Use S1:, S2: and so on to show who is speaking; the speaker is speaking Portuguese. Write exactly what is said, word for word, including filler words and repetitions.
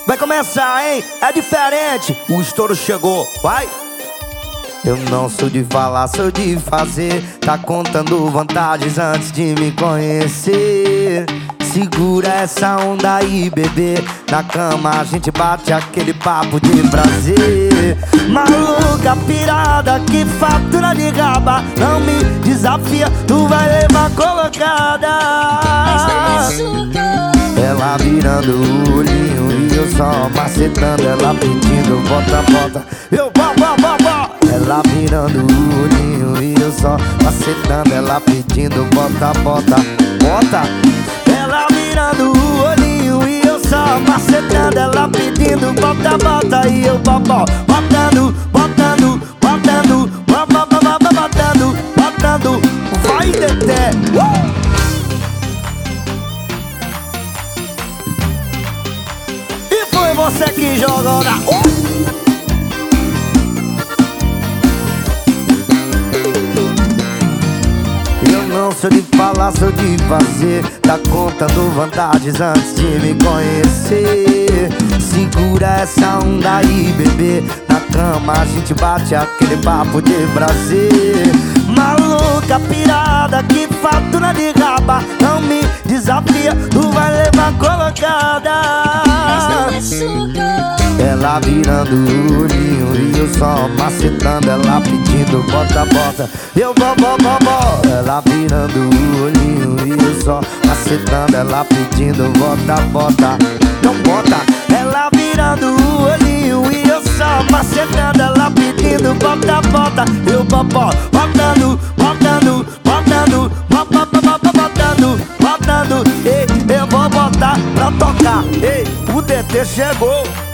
S1: Vai começar, hein? É diferente, o estouro chegou, vai! Eu não sou de falar, sou de fazer. Tá contando vantagens antes de me conhecer. Segura essa onda aí, bebê. Na cama a gente bate aquele papo de prazer. Maluca, pirada, que fatura de gaba. Não me desafia, tu vai levar colocada. Ela virando o olhinho e eu só macetando. Ela pedindo bota, bota, eu vou, vou, vou, vou. Ela virando o olhinho e eu só macetando. Ela pedindo bota, bota, bota. Ela virando o olhinho e eu só macetando. Ela pedindo bota, bota. E eu bobó, botando, botando, botando, botando, botando, botando. Vai, Dedé! uh! Foi você que jogou na... Uh! Eu não sou de falar, sou de fazer. Tá contando vantagens antes de me conhecer. Segura essa onda aí, bebê. Na cama a gente bate aquele papo de prazer. Maluca, pirada, que fatura de raba. Não me desafia, tu vai levar colocada. Ela virando o olhinho e eu só macetando. Ela pedindo bota, bota, eu vou, vou, vou, vou. Ela virando o olhinho e eu só macetando. Ela pedindo bota, bota, não bota. Ela virando o olhinho e eu só macetando. Ela pedindo bota, bota, eu vou, vou, botando, botando, botando, botando, botando, botando. Ei, eu vou botar pra tocar. Ei, o D T chegou.